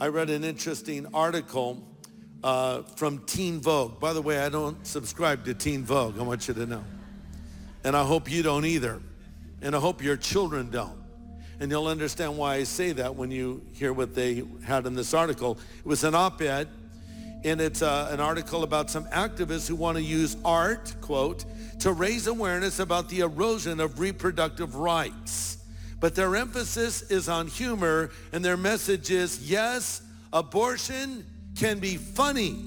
I read an interesting article from Teen Vogue. By the way, I don't subscribe to Teen Vogue, I want you to know. And I hope you don't either. And I hope your children don't. And you'll understand why I say that when you hear what they had in this article. It was an op-ed, and it's an article about some activists who want to use art, quote, to raise awareness about the erosion of reproductive rights. But their emphasis is on humor, and their message is, yes, abortion can be funny.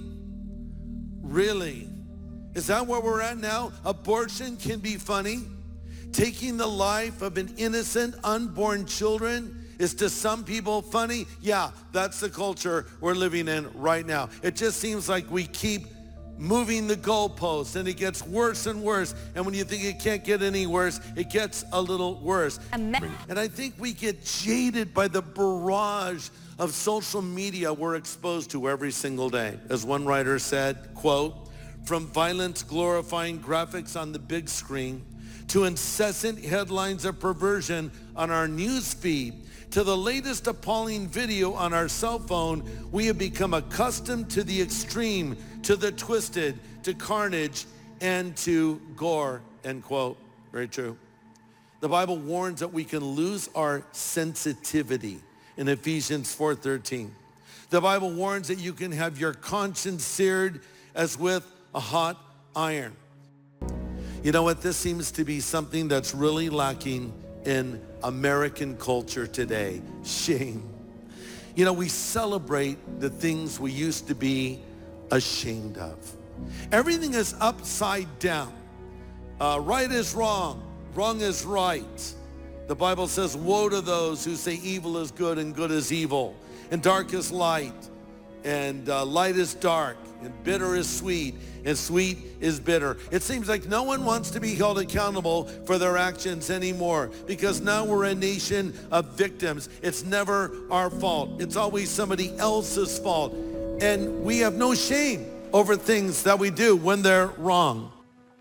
Really? Is that where we're at now? Abortion can be funny? Taking the life of an innocent, unborn children is to some people funny? Yeah, that's the culture we're living in right now. It just seems like we keep moving the goalposts, and it gets worse and worse. And when you think it can't get any worse, it gets a little worse. And I think we get jaded by the barrage of social media we're exposed to every single day. As one writer said, quote, from violence glorifying graphics on the big screen to incessant headlines of perversion on our news feed, to the latest appalling video on our cell phone, we have become accustomed to the extreme, to the twisted, to carnage, and to gore, end quote. Very true. The Bible warns that we can lose our sensitivity in Ephesians 4:13. The Bible warns that you can have your conscience seared as with a hot iron. You know what? This seems to be something that's really lacking in American culture today. Shame. You know, we celebrate the things we used to be ashamed of. Everything is upside down. Right is wrong. Wrong is right. The Bible says, woe to those who say evil is good and good is evil, and dark is light, and light is dark, and bitter is sweet, and sweet is bitter. It seems like no one wants to be held accountable for their actions anymore, because now we're a nation of victims. It's never our fault. It's always somebody else's fault. And we have no shame over things that we do when they're wrong.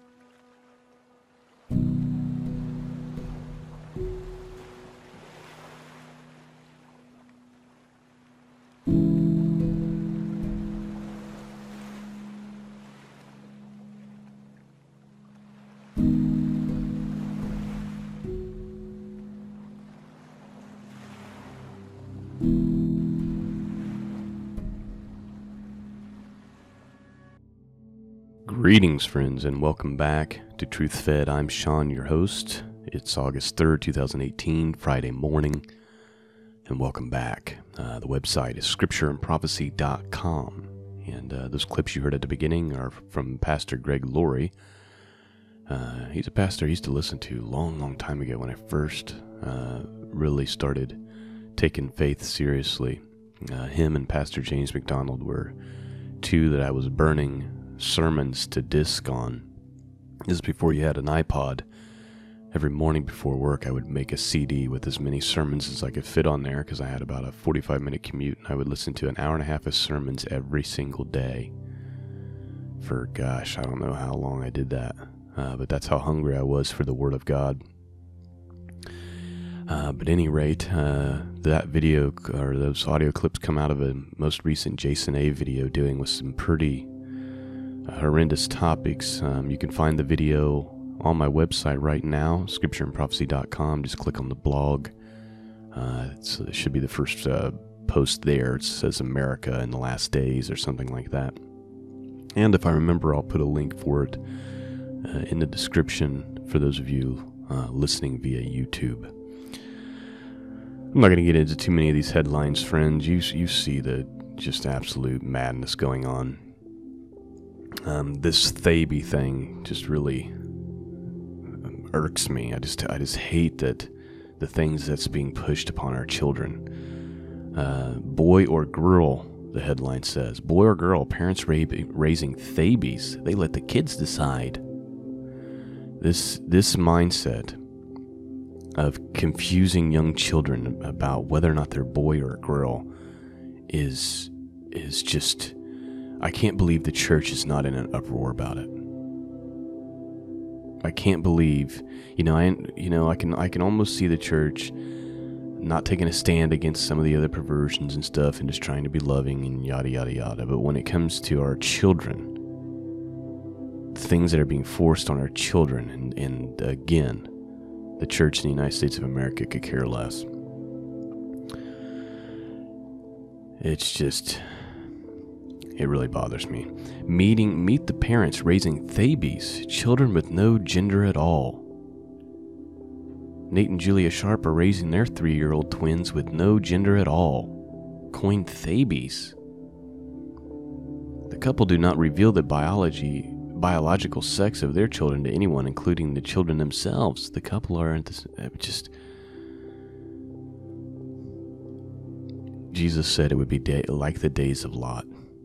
Greetings, friends, and welcome back to Truth Fed. I'm Sean, your host. It's August 3rd, 2018, Friday morning, and welcome back. The website is scriptureandprophecy.com, and those clips you heard at the beginning are from Pastor Greg Laurie. He's a pastor I used to listen to a long time ago when I first really started taking faith seriously. Him and Pastor James McDonald were two that I was burning sermons to disc on. This is before you had an iPod. Every morning before work I would make a CD with as many sermons as I could fit on there, because I had about a 45-minute commute, and I would listen to an hour and a half of sermons every single day for, gosh, I don't know how long I did that, but that's how hungry I was for the Word of God. But at any rate, that video, or those audio clips, come out of a most recent Jason A video dealing with some pretty horrendous topics. You can find the video on my website right now, scriptureandprophecy.com. Just click on the blog. It should be the first post there. It says America in the Last Days or something like that. And if I remember, I'll put a link for it in the description for those of you listening via YouTube. I'm not going to get into too many of these headlines, friends. You see the just absolute madness going on. This Thaby thing just really irks me. I just hate that the things that's being pushed upon our children. Boy or girl, the headline says. Boy or girl, parents raising Thabies. They let the kids decide. This mindset of confusing young children about whether or not they're boy or girl is just... I can't believe the church is not in an uproar about it. I can't believe, I can almost see the church not taking a stand against some of the other perversions and stuff and just trying to be loving and yada, yada, yada. But when it comes to our children, things that are being forced on our children, and again, the church in the United States of America could care less. It's just, it really bothers me. Meet the parents raising Thabies, children with no gender at all. Nate and Julia Sharp are raising their 3-year-old twins with no gender at all, coined Thabies. The couple do not reveal the biological sex of their children to anyone, including the children themselves. The couple are just... Jesus said it would be like the days of Lot.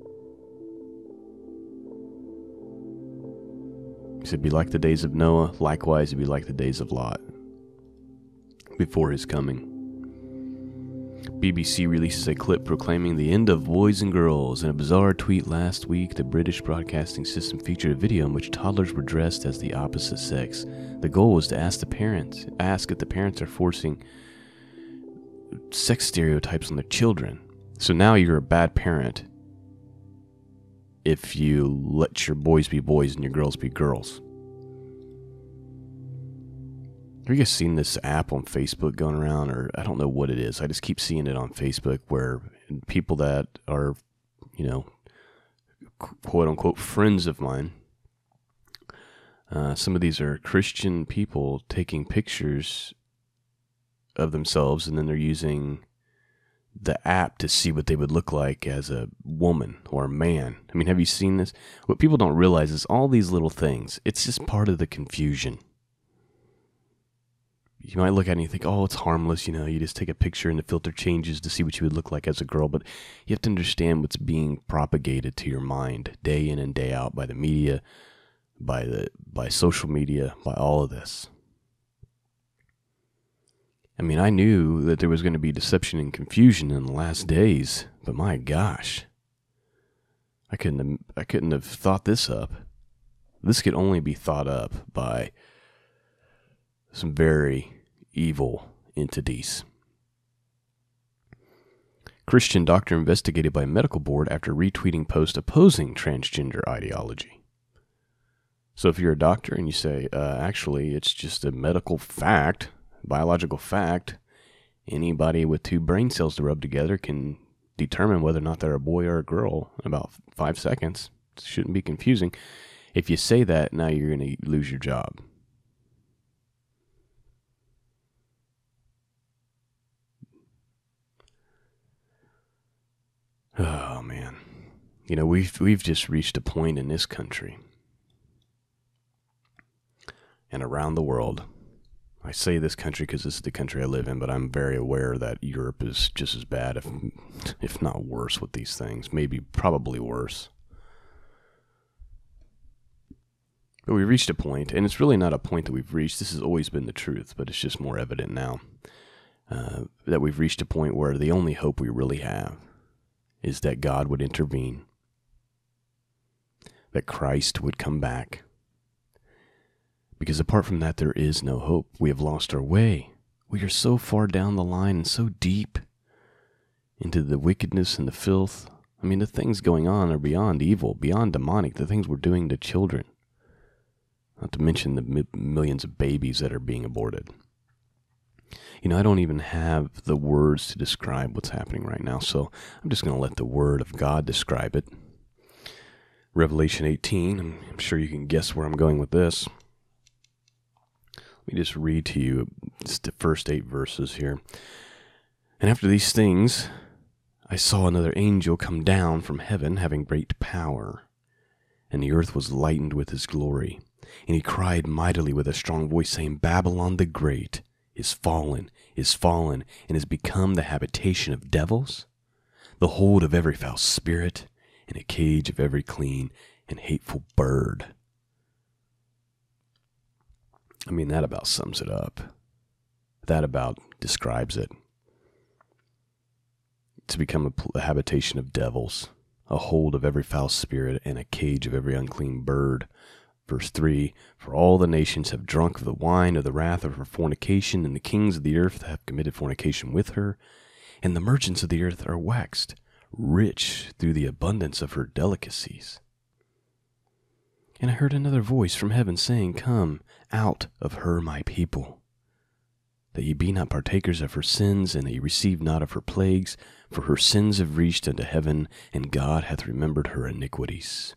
He said, be like the days of Noah, likewise it'd be like the days of Lot before his coming. BBC releases a clip proclaiming the end of boys and girls. In a bizarre tweet last week, the British Broadcasting System featured a video in which toddlers were dressed as the opposite sex. The goal was to ask if the parents are forcing sex stereotypes on their children. So now you're a bad parent if you let your boys be boys and your girls be girls. Have you guys seen this app on Facebook going around, or I don't know what it is. I just keep seeing it on Facebook where people that are, quote unquote friends of mine, some of these are Christian people taking pictures of themselves, and then they're using the app to see what they would look like as a woman or a man. I mean, have you seen this? What people don't realize is all these little things, it's just part of the confusion. You might look at it and you think, oh, it's harmless, you just take a picture and the filter changes to see what you would look like as a girl, but you have to understand what's being propagated to your mind day in and day out by the media, by social media, by all of this. I mean, I knew that there was going to be deception and confusion in the last days, but my gosh, I couldn't have thought this up. This could only be thought up by some very evil entities. Christian doctor investigated by medical board after retweeting post opposing transgender ideology. So if you're a doctor and you say, actually, it's just a medical fact, biological fact, anybody with 2 brain cells to rub together can determine whether or not they're a boy or a girl in about 5 seconds. It shouldn't be confusing. If you say that, now you're going to lose your job. Oh, man. We've just reached a point in this country and around the world. I say this country because this is the country I live in, but I'm very aware that Europe is just as bad, if not worse, with these things. Probably worse. But we reached a point, and it's really not a point that we've reached. This has always been the truth, but it's just more evident now that we've reached a point where the only hope we really have is that God would intervene, that Christ would come back. Because apart from that, there is no hope. We have lost our way. We are so far down the line and so deep into the wickedness and the filth. I mean, the things going on are beyond evil, beyond demonic, the things we're doing to children. Not to mention the millions of babies that are being aborted. I don't even have the words to describe what's happening right now, so I'm just going to let the Word of God describe it. Revelation 18, I'm sure you can guess where I'm going with this. Let me just read to you just the first 8 verses here. And after these things, I saw another angel come down from heaven, having great power, and the earth was lightened with his glory. And he cried mightily with a strong voice, saying, Babylon the Great is fallen, and has become the habitation of devils, the hold of every foul spirit, and a cage of every clean and hateful bird. I mean, that about sums it up. That about describes it. To become a habitation of devils, a hold of every foul spirit, and a cage of every unclean bird. Verse 3, for all the nations have drunk of the wine of the wrath of her fornication, and the kings of the earth have committed fornication with her, and the merchants of the earth are waxed rich through the abundance of her delicacies. And I heard another voice from heaven saying, come out of her, my people, that ye be not partakers of her sins, and that ye receive not of her plagues, for her sins have reached unto heaven, and God hath remembered her iniquities.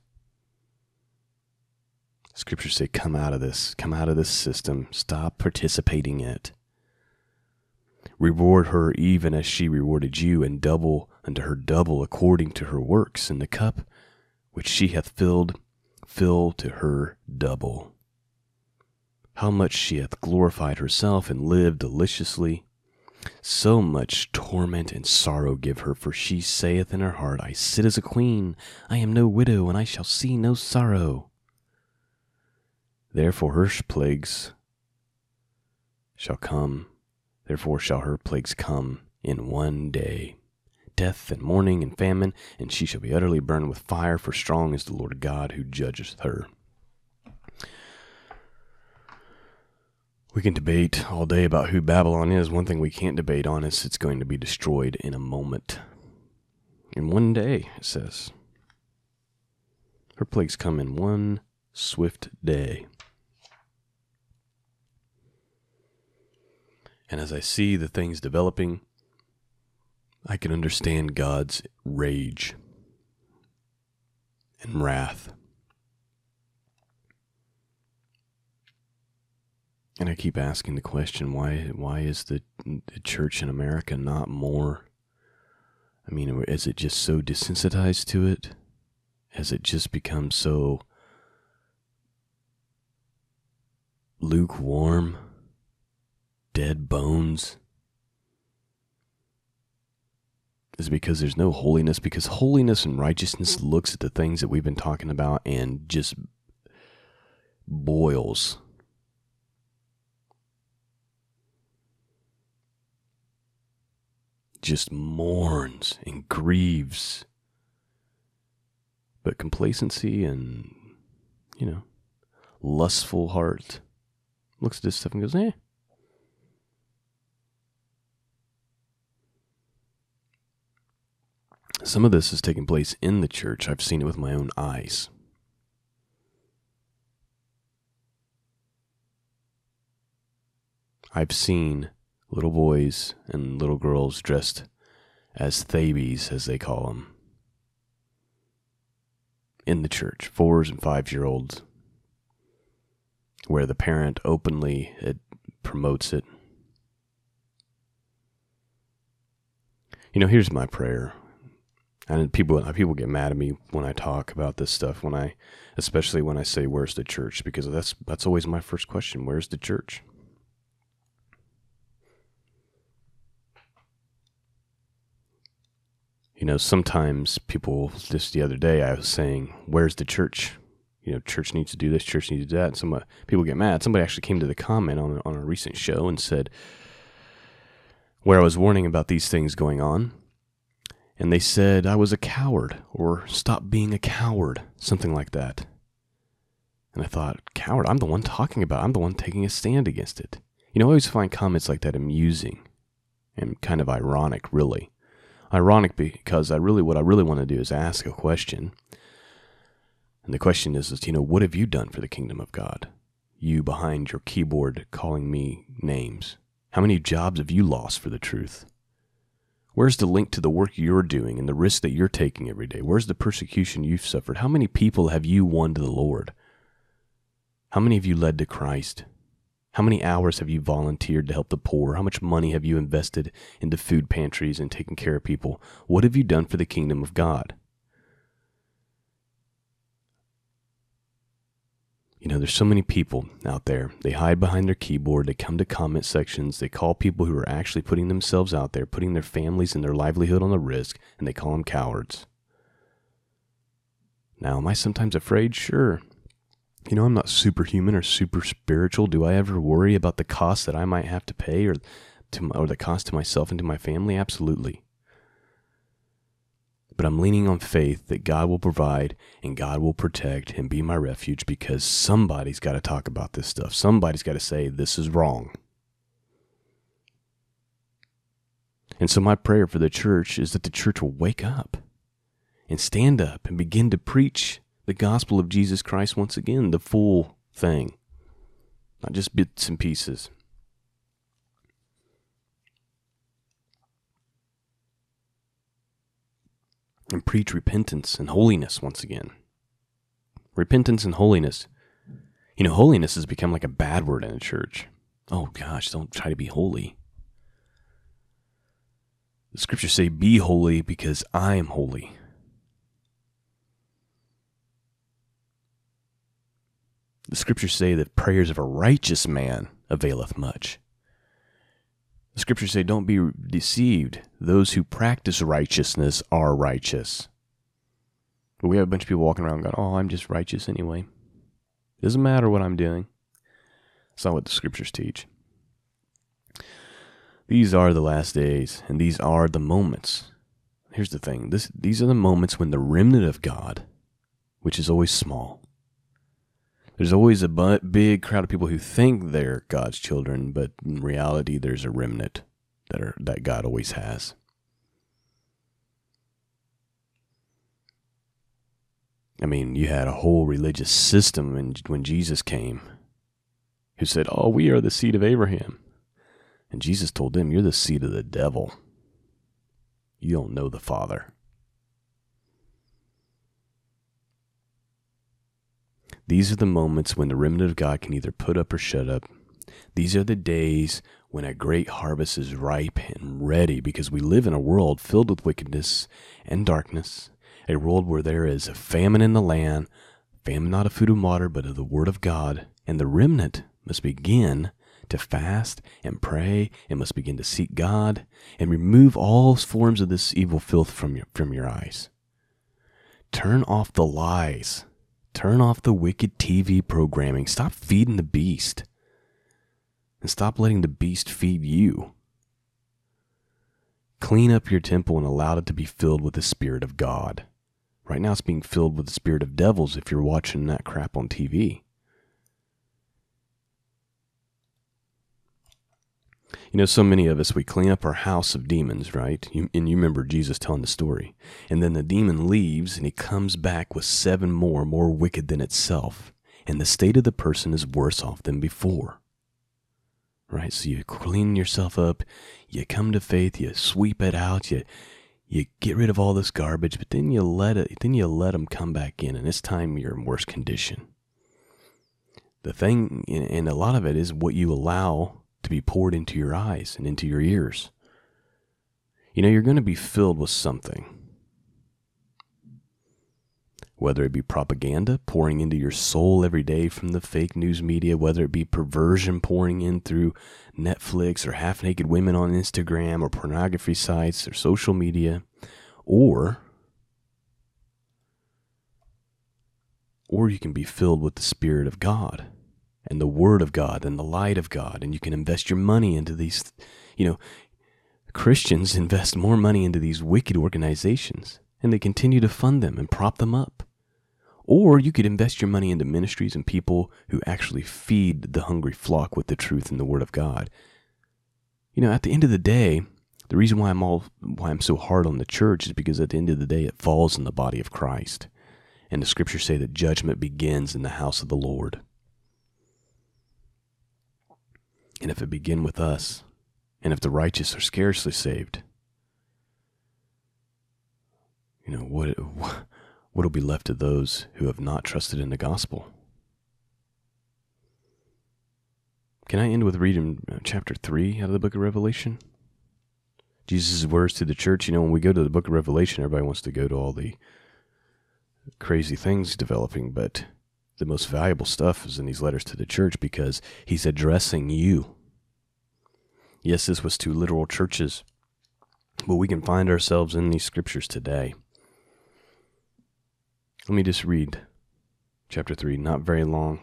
Scriptures say, come out of this system, stop participating in it. Reward her even as she rewarded you, and double unto her double according to her works, and the cup which she hath filled, fill to her double. How much she hath glorified herself and lived deliciously, so much torment and sorrow give her, for she saith in her heart, I sit as a queen, I am no widow, and I shall see no sorrow. Therefore shall her plagues come in one day, death and mourning and famine, and she shall be utterly burned with fire, for strong is the Lord God who judgeth her. We can debate all day about who Babylon is. One thing we can't debate on is it's going to be destroyed in a moment. In one day, it says. Her plagues come in one swift day. And as I see the things developing, I can understand God's rage and wrath. And I keep asking the question, why is the church in America not more? I mean, is it just so desensitized to it? Has it just become so lukewarm? Dead bones? Is it because there's no holiness? Because holiness and righteousness looks at the things that we've been talking about and just boils. Just mourns and grieves. But complacency and, lustful heart looks at this stuff and goes, eh. Some of this is taking place in the church. I've seen it with my own eyes. I've seen little boys and little girls dressed as Thebes, as they call them, in the church, 4 and 5-year-olds, where the parent openly promotes it. Here's my prayer. And people get mad at me when I talk about this stuff, especially when I say, where's the church? Because that's always my first question. Where's the church? Sometimes people, just the other day, I was saying, where's the church? Church needs to do this, church needs to do that. And some people get mad. Somebody actually came to the comment on a recent show and said, where I was warning about these things going on, and they said I was a coward, or stop being a coward, something like that. And I thought, coward? I'm the one talking about it. I'm the one taking a stand against it. I always find comments like that amusing and kind of ironic, really. Ironic because what I really want to do is ask a question. And the question is, what have you done for the kingdom of God? You behind your keyboard calling me names. How many jobs have you lost for the truth? Where's the link to the work you're doing and the risk that you're taking every day? Where's the persecution you've suffered? How many people have you won to the Lord? How many have you led to Christ? How many hours have you volunteered to help the poor? How much money have you invested into food pantries and taking care of people? What have you done for the kingdom of God? There's so many people out there. They hide behind their keyboard. They come to comment sections. They call people who are actually putting themselves out there, putting their families and their livelihood on the risk, and they call them cowards. Now, am I sometimes afraid? Sure. I'm not superhuman or super spiritual. Do I ever worry about the cost that I might have to pay or the cost to myself and to my family? Absolutely. But I'm leaning on faith that God will provide and God will protect and be my refuge, because somebody's got to talk about this stuff. Somebody's got to say this is wrong. And so my prayer for the church is that the church will wake up and stand up and begin to preach the gospel of Jesus Christ once again, the full thing, not just bits and pieces. And preach repentance and holiness once again. Repentance and holiness. You know, holiness has become like a bad word in the church. Oh gosh, don't try to be holy. The scriptures say, be holy because I am holy. The scriptures say that prayers of a righteous man availeth much. The scriptures say, don't be deceived. Those who practice righteousness are righteous. But we have a bunch of people walking around going, oh, I'm just righteous anyway. It doesn't matter what I'm doing. That's not what the scriptures teach. These are the last days, and these are the moments. Here's the thing. These are the moments when the remnant of God, which is always small. There's always a big crowd of people who think they're God's children, but in reality, there's a remnant that God always has. I mean, you had a whole religious system when Jesus came who said, oh, we are the seed of Abraham. And Jesus told them, you're the seed of the devil. You don't know the Father. These are the moments when the remnant of God can either put up or shut up. These are the days when a great harvest is ripe and ready, because we live in a world filled with wickedness and darkness, a world where there is a famine in the land, famine not of food and water, but of the word of God, and the remnant must begin to fast and pray and must begin to seek God and remove all forms of this evil filth from your eyes. Turn off the lies. Turn off the wicked TV programming. Stop feeding the beast. And stop letting the beast feed you. Clean up your temple and allow it to be filled with the Spirit of God. Right now it's being filled with the spirit of devils if you're watching that crap on TV. You know, so many of us, we clean up our house of demons, right? And you remember Jesus telling the story. And then the demon leaves and he comes back with 7 more wicked than itself. And the state of the person is worse off than before. Right? So you clean yourself up, you come to faith, you sweep it out, you get rid of all this garbage, but then you let them come back in, and this time you're in worse condition. The thing, and a lot of it is what you allow to be poured into your eyes and into your ears. You know, you're going to be filled with something. Whether it be propaganda pouring into your soul every day from the fake news media, whether it be perversion pouring in through Netflix or half-naked women on Instagram or pornography sites or social media, or you can be filled with the Spirit of God and the Word of God and the light of God, and you can invest your money into these. You know, Christians invest more money into these wicked organizations, and they continue to fund them and prop them up. Or you could invest your money into ministries and people who actually feed the hungry flock with the truth and the Word of God. You know, at the end of the day, the reason why I'm so hard on the church is because at the end of the day, it falls in the body of Christ. And the scriptures say that judgment begins in the house of the Lord. And if it begin with us, and if the righteous are scarcely saved, you know, what will be left of those who have not trusted in the gospel? Can I end with reading chapter 3 out of the book of Revelation? Jesus' words to the church. You know, when we go to the book of Revelation, everybody wants to go to all the crazy things developing, but the most valuable stuff is in these letters to the church because he's addressing you. Yes, this was 2 literal churches, but we can find ourselves in these scriptures today. Let me just read chapter 3, not very long.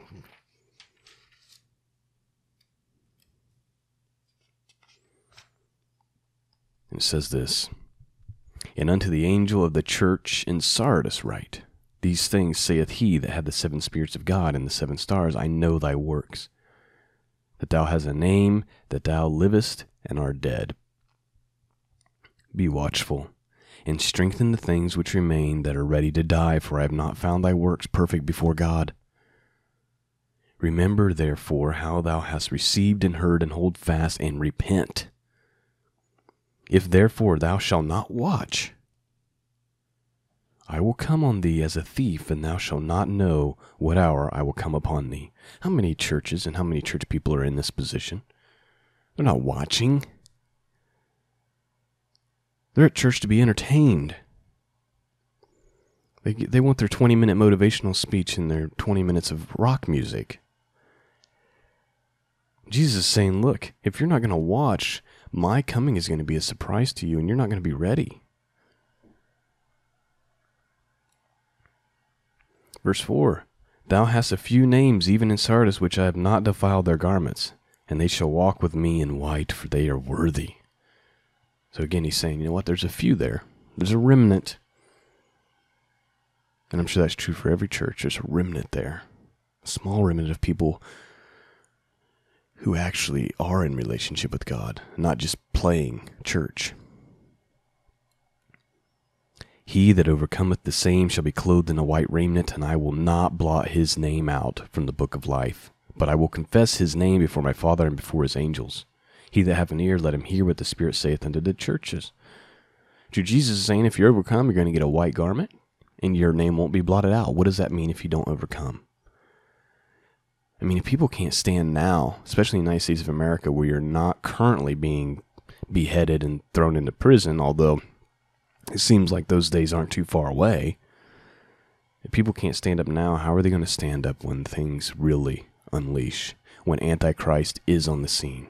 It says this: And unto the angel of the church in Sardis write, These things saith he that had the 7 spirits of God and the 7 stars, I know thy works, that thou hast a name, that thou livest and art dead. Be watchful, and strengthen the things which remain that are ready to die, for I have not found thy works perfect before God. Remember, therefore, how thou hast received and heard, and hold fast, and repent. If therefore thou shalt not watch, I will come on thee as a thief, and thou shalt not know what hour I will come upon thee. How many churches and how many church people are in this position? They're not watching. They're at church to be entertained. They want their 20-minute motivational speech and their 20 minutes of rock music. Jesus is saying, look, if you're not going to watch, my coming is going to be a surprise to you, and you're not going to be ready. Verse 4, Thou hast a few names even in Sardis, which I have not defiled their garments, and they shall walk with me in white, for they are worthy. So again, he's saying, you know what, there's a few there. There's a remnant. And I'm sure that's true for every church. There's a remnant there. A small remnant of people who actually are in relationship with God, not just playing church. He that overcometh the same shall be clothed in a white raiment, and I will not blot his name out from the book of life, but I will confess his name before my Father and before his angels. He that hath an ear, let him hear what the Spirit saith unto the churches. So Jesus is saying, if you overcome, you're going to get a white garment, and your name won't be blotted out. What does that mean if you don't overcome? I mean, if people can't stand now, especially in the United States of America, where you're not currently being beheaded and thrown into prison, although it seems like those days aren't too far away. If people can't stand up now, how are they going to stand up when things really unleash, when Antichrist is on the scene?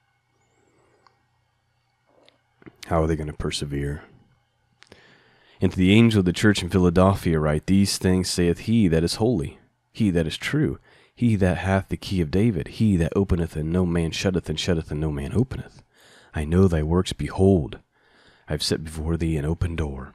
How are they going to persevere? And to the angel of the church in Philadelphia write, These things saith he that is holy, he that is true, he that hath the key of David, he that openeth and no man shutteth, and shutteth and no man openeth. I know thy works, behold, I have set before thee an open door,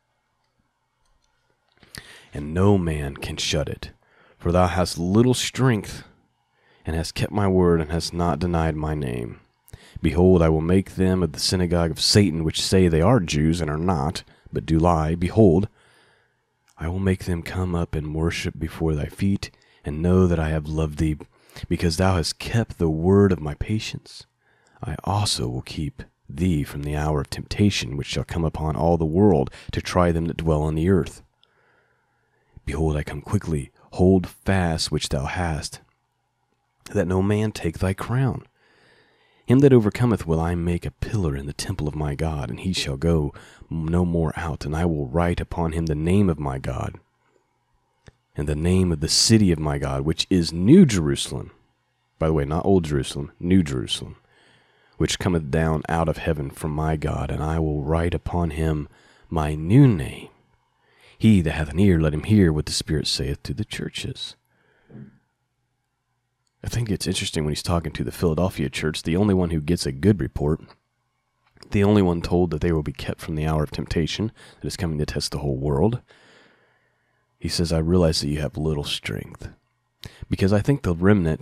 and no man can shut it. For thou hast little strength, and hast kept my word, and hast not denied my name. Behold, I will make them of the synagogue of Satan, which say they are Jews, and are not, but do lie. Behold, I will make them come up and worship before thy feet, and know that I have loved thee, because thou hast kept the word of my patience. I also will keep thee from the hour of temptation, which shall come upon all the world, to try them that dwell on the earth. Behold, I come quickly. Hold fast which thou hast, that no man take thy crown. Him that overcometh will I make a pillar in the temple of my God, and he shall go no more out, and I will write upon him the name of my God, and the name of the city of my God, which is New Jerusalem. By the way, not Old Jerusalem, New Jerusalem, which cometh down out of heaven from my God, and I will write upon him my new name. He that hath an ear, let him hear what the Spirit saith to the churches. I think it's interesting when he's talking to the Philadelphia church, the only one who gets a good report, the only one told that they will be kept from the hour of temptation that is coming to test the whole world. He says, I realize that you have little strength. Because I think the remnant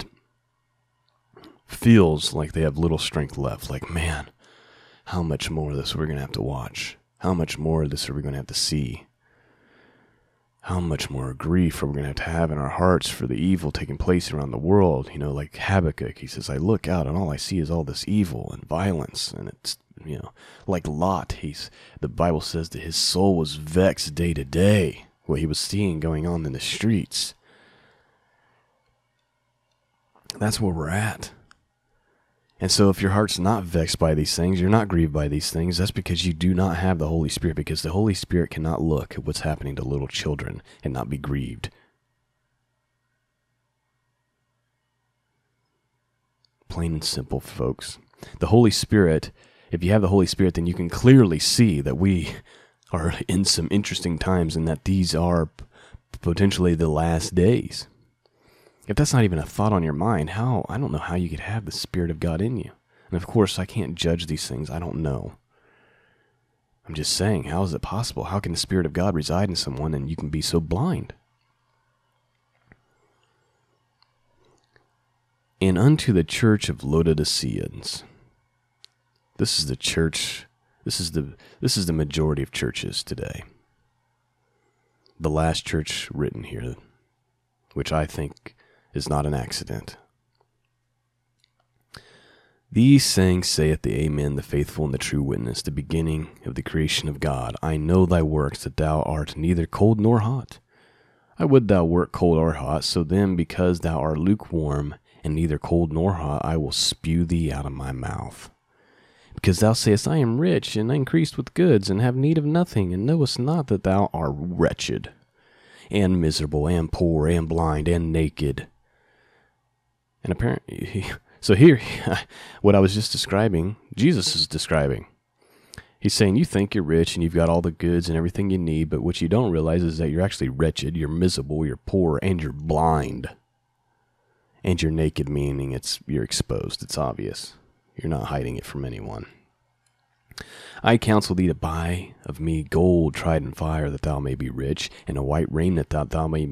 feels like they have little strength left. Like, man, how much more of this are we going to have to watch? How much more of this are we going to have to see? How much more grief are we going to have in our hearts for the evil taking place around the world? You know, like Habakkuk, he says, I look out and all I see is all this evil and violence. And it's, you know, like Lot, the Bible says that his soul was vexed day to day, what he was seeing going on in the streets. That's where we're at. And so if your heart's not vexed by these things, you're not grieved by these things, that's because you do not have the Holy Spirit, because the Holy Spirit cannot look at what's happening to little children and not be grieved. Plain and simple, folks. The Holy Spirit, if you have the Holy Spirit, then you can clearly see that we are in some interesting times and that these are potentially the last days. If that's not even a thought on your mind, I don't know how you could have the Spirit of God in you. And of course, I can't judge these things. I don't know. I'm just saying, how is it possible? How can the Spirit of God reside in someone and you can be so blind? And unto the church of Laodiceans. This is the church, this is the majority of churches today. The last church written here, which I think is not an accident. These sayings saith the Amen, the faithful and the true witness, the beginning of the creation of God. I know thy works, that thou art neither cold nor hot. I would thou wert cold or hot, so then because thou art lukewarm, and neither cold nor hot, I will spew thee out of my mouth. Because thou sayest, I am rich, and increased with goods, and have need of nothing, and knowest not that thou art wretched, and miserable, and poor, and blind, and naked. And apparently, so here, what I was just describing, Jesus is describing. He's saying, you think you're rich, and you've got all the goods and everything you need, but what you don't realize is that you're actually wretched, you're miserable, you're poor, and you're blind. And you're naked, meaning you're exposed, it's obvious. You're not hiding it from anyone. I counsel thee to buy of me gold tried in fire, that thou may be rich, and a white raiment that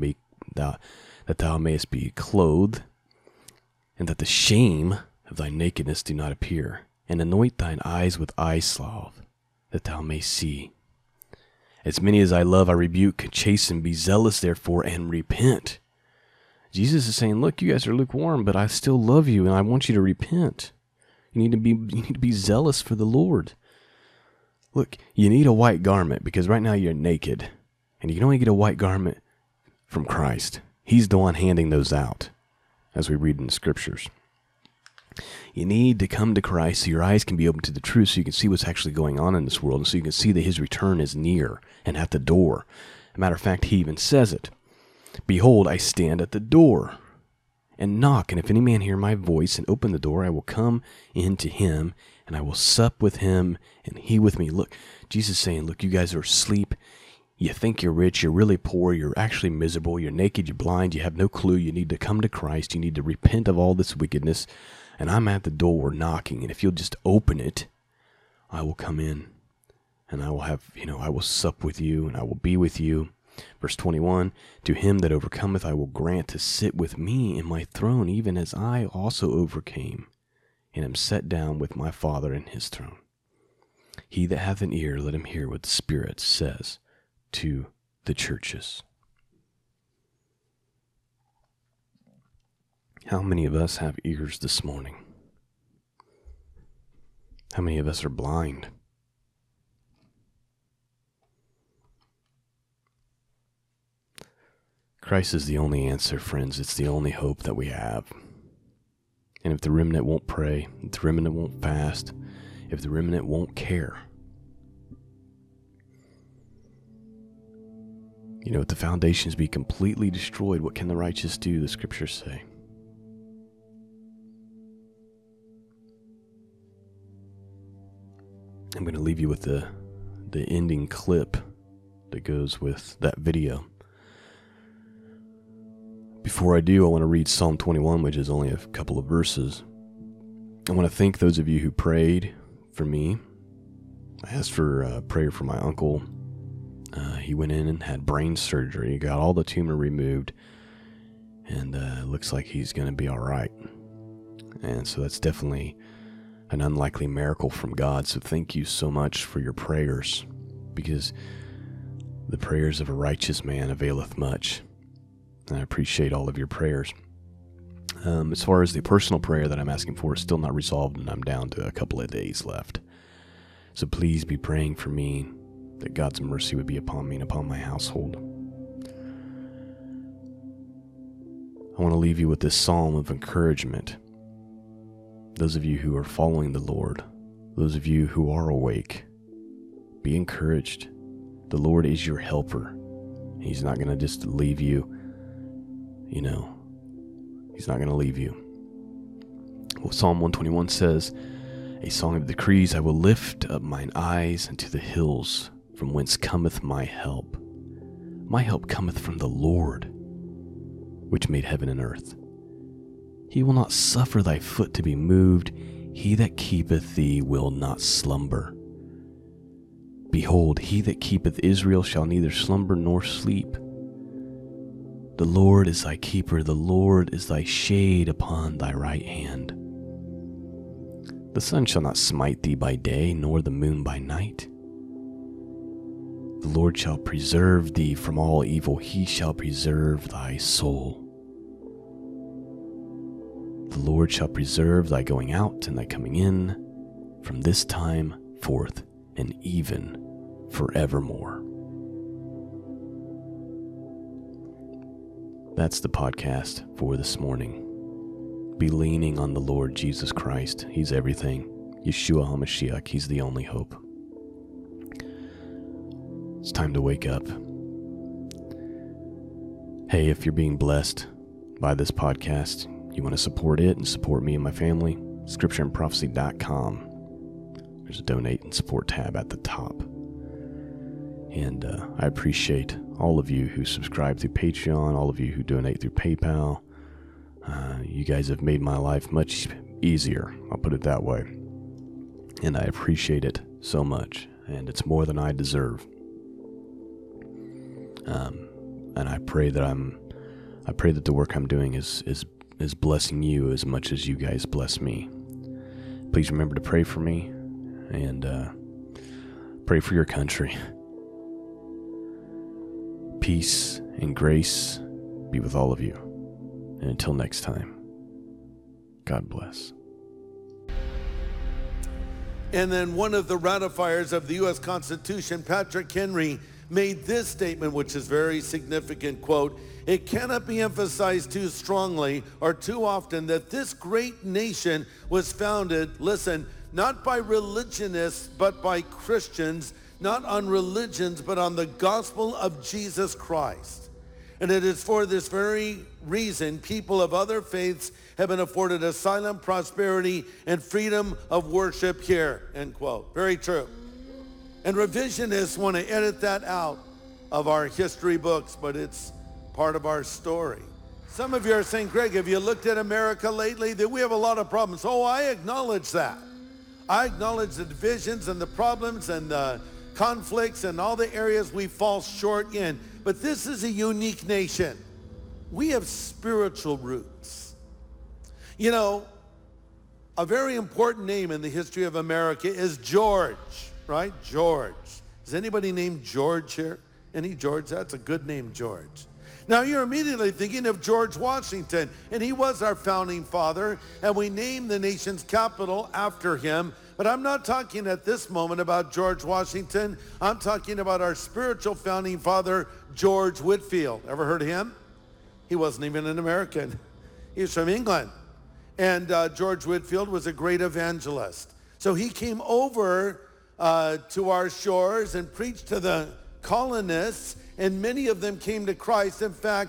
thou mayest be clothed, and that the shame of thy nakedness do not appear. And anoint thine eyes with eye salve, that thou mayst see. As many as I love, I rebuke, chasten, be zealous therefore, and repent. Jesus is saying, look, you guys are lukewarm, but I still love you, and I want you to repent. You need to be zealous for the Lord. Look, you need a white garment, because right now you're naked, and you can only get a white garment from Christ. He's the one handing those out, as we read in the scriptures. You need to come to Christ so your eyes can be open to the truth, so you can see what's actually going on in this world, and so you can see that his return is near and at the door. As a matter of fact, he even says it. Behold, I stand at the door and knock, and if any man hear my voice and open the door, I will come in to him, and I will sup with him, and he with me. Look, Jesus is saying, look, you guys are asleep. You think you're rich, you're really poor, you're actually miserable, you're naked, you're blind, you have no clue. You need to come to Christ. You need to repent of all this wickedness, and I'm at the door knocking, and if you'll just open it, I will come in, and I will I will sup with you, and I will be with you. Verse 21, to him that overcometh I will grant to sit with me in my throne, even as I also overcame, and am set down with my Father in his throne. He that hath an ear, let him hear what the Spirit says to the churches. How many of us have ears this morning? How many of us are blind? Christ is the only answer, friends. It's the only hope that we have. And if the remnant won't pray, if the remnant won't fast, if the remnant won't care, if the foundations be completely destroyed, what can the righteous do, the scriptures say? I'm going to leave you with the ending clip that goes with that video. Before I do, I want to read Psalm 21, which is only a couple of verses. I want to thank those of you who prayed for me. I asked for prayer for my uncle. He went in and had brain surgery, got all the tumor removed, and it looks like he's going to be all right. And so that's definitely an unlikely miracle from God. So thank you so much for your prayers, because the prayers of a righteous man availeth much. I appreciate all of your prayers. As far as the personal prayer that I'm asking for is still not resolved, and I'm down to a couple of days left. So please be praying for me, that God's mercy would be upon me and upon my household. I want to leave you with this psalm of encouragement. Those of you who are following the Lord, those of you who are awake, be encouraged. The Lord is your helper. He's not going to just leave you. He's not going to leave you. Well, Psalm 121 says, a song of decrees, I will lift up mine eyes unto the hills, from whence cometh my help. My help cometh from the Lord, which made heaven and earth. He will not suffer thy foot to be moved. He that keepeth thee will not slumber. Behold, he that keepeth Israel shall neither slumber nor sleep. The Lord is thy keeper, the Lord is thy shade upon thy right hand. The sun shall not smite thee by day, nor the moon by night. The Lord shall preserve thee from all evil, he shall preserve thy soul. The Lord shall preserve thy going out and thy coming in, from this time forth and even forevermore. That's the podcast for this morning. Be leaning on the Lord Jesus Christ. He's everything. Yeshua HaMashiach. He's the only hope. It's time to wake up. Hey, if you're being blessed by this podcast, you want to support it and support me and my family, scriptureandprophecy.com. There's a donate and support tab at the top. And I appreciate all of you who subscribe through Patreon, all of you who donate through PayPal. You guys have made my life much easier, I'll put it that way. And I appreciate it so much, and it's more than I deserve. And I pray that the work I'm doing is blessing you as much as you guys bless me. Please remember to pray for me and pray for your country. Peace and grace be with all of you. And until next time, God bless. And then one of the ratifiers of the U.S. Constitution, Patrick Henry, made this statement, which is very significant, quote, "It cannot be emphasized too strongly or too often that this great nation was founded, listen, not by religionists, but by Christians, not on religions, but on the gospel of Jesus Christ. And it is for this very reason people of other faiths have been afforded asylum, prosperity, and freedom of worship here," end quote. Very true. And revisionists want to edit that out of our history books, but it's part of our story. Some of you are saying, Greg, have you looked at America lately? That we have a lot of problems. Oh, I acknowledge that. I acknowledge the divisions and the problems and the conflicts and all the areas we fall short in. But this is a unique nation. We have spiritual roots. You know, a very important name in the history of America is George, right? George. Is anybody named George here? Any George? That's a good name, George. Now you're immediately thinking of George Washington, and he was our founding father, and we named the nation's capital after him. But I'm not talking at this moment about George Washington. I'm talking about our spiritual founding father, George Whitefield. Ever heard of him? He wasn't even an American. He was from England. And George Whitefield was a great evangelist. So he came over to our shores and preached to the colonists, and many of them came to Christ. In fact,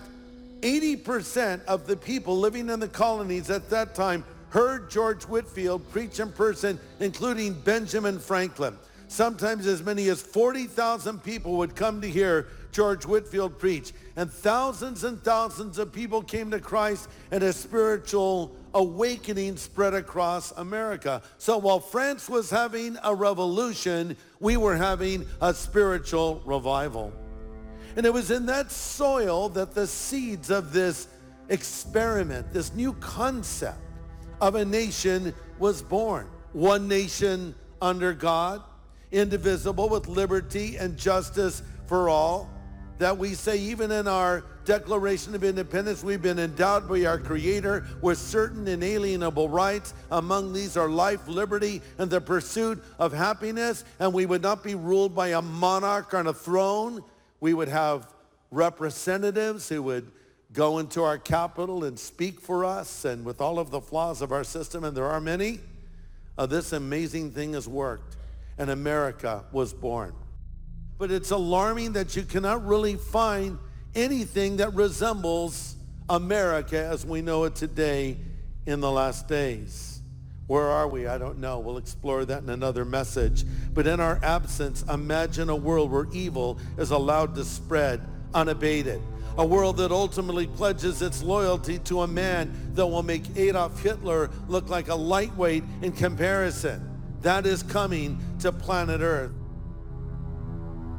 80% of the people living in the colonies at that time heard George Whitefield preach in person, including Benjamin Franklin. Sometimes as many as 40,000 people would come to hear George Whitefield preach. And thousands of people came to Christ, and a spiritual awakening spread across America. So while France was having a revolution, we were having a spiritual revival. And it was in that soil that the seeds of this experiment, this new concept of a nation was born. One nation under God, indivisible, with liberty and justice for all. That we say even in our Declaration of Independence, we've been endowed by our Creator with certain inalienable rights. Among these are life, liberty, and the pursuit of happiness. And we would not be ruled by a monarch on a throne. We would have representatives who would go into our capital and speak for us. And with all of the flaws of our system, and there are many, this amazing thing has worked. And America was born. But it's alarming that you cannot really find anything that resembles America as we know it today in the last days. Where are we? I don't know. We'll explore that in another message. But in our absence, imagine a world where evil is allowed to spread unabated. A world that ultimately pledges its loyalty to a man that will make Adolf Hitler look like a lightweight in comparison. That is coming to planet Earth.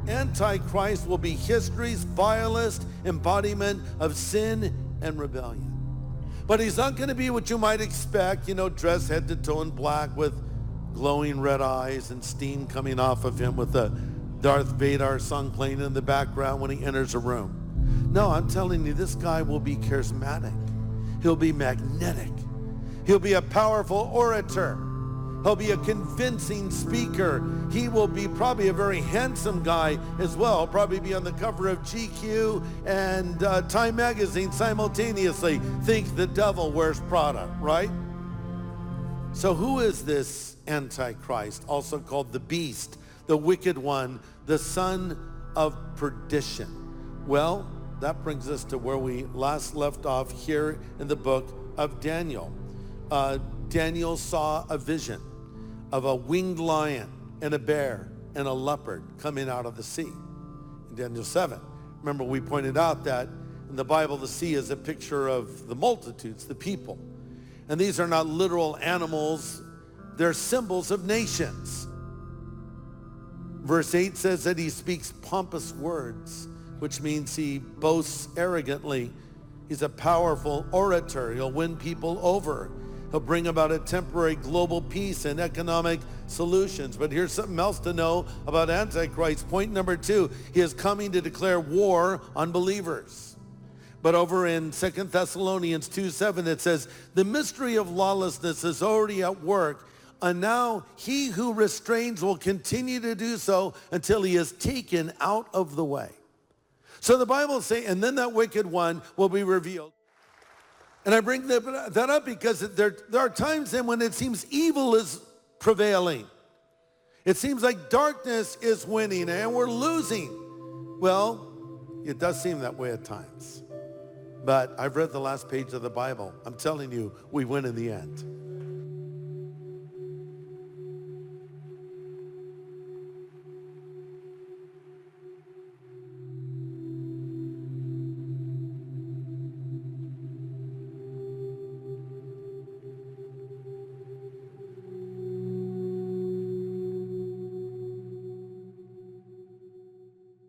Antichrist will be history's vilest embodiment of sin and rebellion. But he's not going to be what you might expect, dressed head to toe in black with glowing red eyes and steam coming off of him with the Darth Vader song playing in the background when he enters a room. No, I'm telling you, this guy will be charismatic. He'll be magnetic. He'll be a powerful orator. He'll be a convincing speaker. He will be probably a very handsome guy as well. He'll probably be on the cover of GQ and Time magazine simultaneously. Think the devil wears Prada, right? So who is this Antichrist, also called the beast, the wicked one, the son of perdition? Well, that brings us to where we last left off here in the book of Daniel. Daniel saw a vision of a winged lion and a bear and a leopard coming out of the sea in Daniel 7. Remember, we pointed out that in the Bible, the sea is a picture of the multitudes, the people. And these are not literal animals. They're symbols of nations. Verse 8 says that he speaks pompous words, which means he boasts arrogantly. He's a powerful orator. He'll win people over. He'll bring about a temporary global peace and economic solutions. But here's something else to know about Antichrist. Point number 2, he is coming to declare war on believers. But over in 2 Thessalonians 2:7, it says, the mystery of lawlessness is already at work, and now he who restrains will continue to do so until he is taken out of the way. So the Bible says, and then that wicked one will be revealed. And I bring that up because there are times then when it seems evil is prevailing. It seems like darkness is winning and we're losing. Well, it does seem that way at times. But I've read the last page of the Bible. I'm telling you, we win in the end.